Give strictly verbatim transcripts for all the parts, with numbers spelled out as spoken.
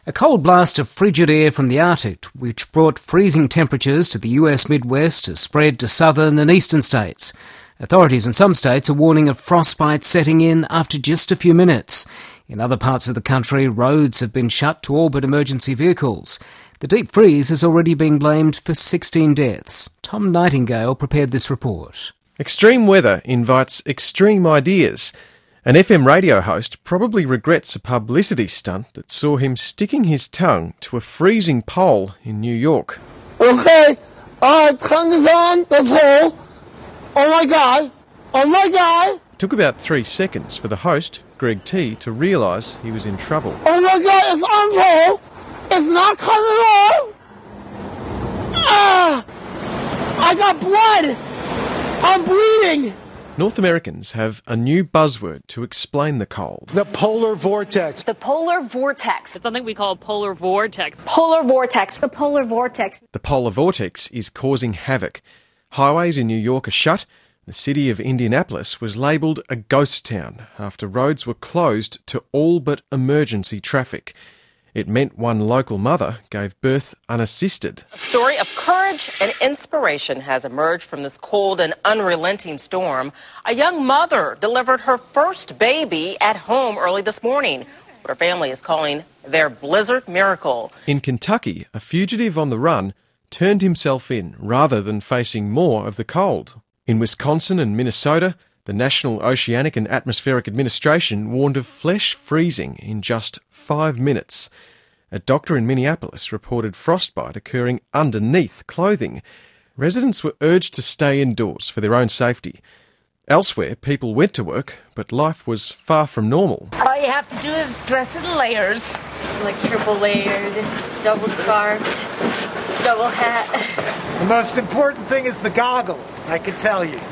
A cold blast of frigid air from the Arctic, which brought freezing temperatures to the U S Midwest, has spread to southern and eastern states. Authorities in some states are warning of frostbite setting in after just a few minutes. In other parts of the country, roads have been shut to all but emergency vehicles. The deep freeze has already been blamed for sixteen deaths. Tom Nightingale prepared this report. Extreme weather invites extreme ideas. An F M radio host probably regrets a publicity stunt that saw him sticking his tongue to a freezing pole in New York. Okay, uh, tongue is on the pole. Oh my God, oh my God. It took about three seconds for the host, Greg T, to realise he was in trouble. Oh my God, it's on pole. It's not coming off. Ah, I got blood. I'm bleeding. North Americans have a new buzzword to explain the cold. The polar vortex. The polar vortex. It's something we call polar vortex. Polar vortex. The polar vortex. The polar vortex is causing havoc. Highways in New York are shut. The city of Indianapolis was labelled a ghost town after roads were closed to all but emergency traffic. It meant one local mother gave birth unassisted. A story of courage and inspiration has emerged from this cold and unrelenting storm. A young mother delivered her first baby at home early this morning, what her family is calling their blizzard miracle. In Kentucky, a fugitive on the run turned himself in rather than facing more of the cold. In Wisconsin and Minnesota, the National Oceanic and Atmospheric Administration warned of flesh freezing in just five minutes. A doctor in Minneapolis reported frostbite occurring underneath clothing. Residents were urged to stay indoors for their own safety. Elsewhere, people went to work, but life was far from normal. All you have to do is dress in layers. Like triple layered, double scarfed, double hat. The most important thing is the goggles, I can tell you.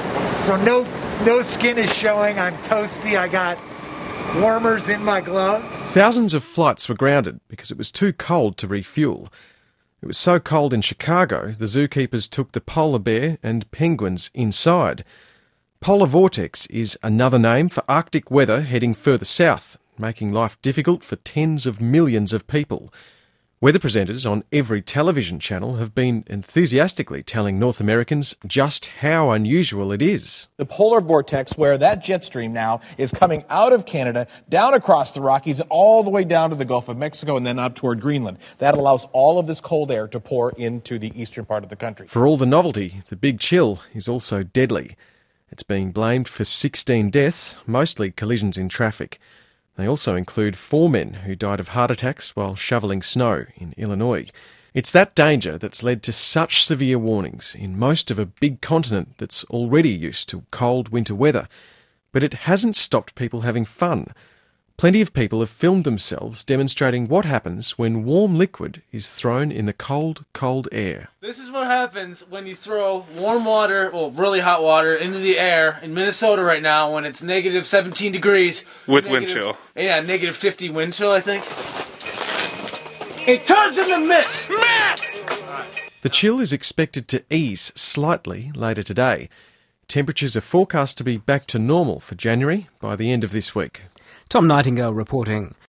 So no, no skin is showing. I'm toasty. I got warmers in my gloves. Thousands of flights were grounded because it was too cold to refuel. It was so cold in Chicago, the zookeepers took the polar bear and penguins inside. Polar vortex is another name for Arctic weather heading further south, making life difficult for tens of millions of people. Weather presenters on every television channel have been enthusiastically telling North Americans just how unusual it is. The polar vortex, where that jet stream now is coming out of Canada, down across the Rockies, all the way down to the Gulf of Mexico, and then up toward Greenland. That allows all of this cold air to pour into the eastern part of the country. For all the novelty, the big chill is also deadly. It's being blamed for sixteen deaths, mostly collisions in traffic. They also include four men who died of heart attacks while shoveling snow in Illinois. It's that danger that's led to such severe warnings in most of a big continent that's already used to cold winter weather. But it hasn't stopped people having fun. Plenty of people have filmed themselves demonstrating what happens when warm liquid is thrown in the cold, cold air. This is what happens when you throw warm water, well, really hot water, into the air in Minnesota right now when it's negative seventeen degrees. With negative, wind chill. Yeah, negative fifty wind chill, I think. It turns into mist! The chill is expected to ease slightly later today. Temperatures are forecast to be back to normal for January by the end of this week. Tom Nightingale reporting.